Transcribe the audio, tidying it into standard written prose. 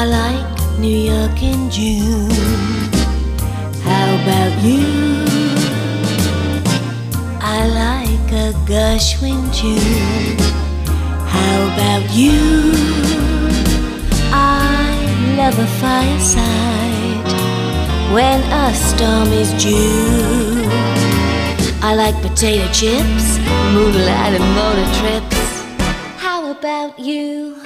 I like New York in June. How about you? I like a Gershwin tune. How about you? I love a fireside when a storm is due. I like potato chips, moonlight and motor trips. How about you?